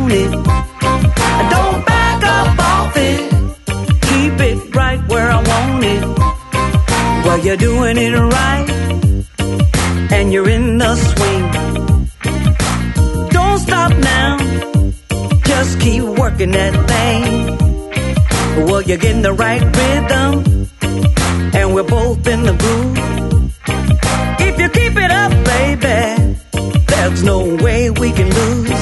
want it. Don't back up off it. Keep it right where I want it. Well, you're doing it right, and you're in the swing. Don't stop now, just keep working that thing. Well, you're getting the right rhythm, and we're both in the groove. If you keep it up, baby, there's no way we can lose.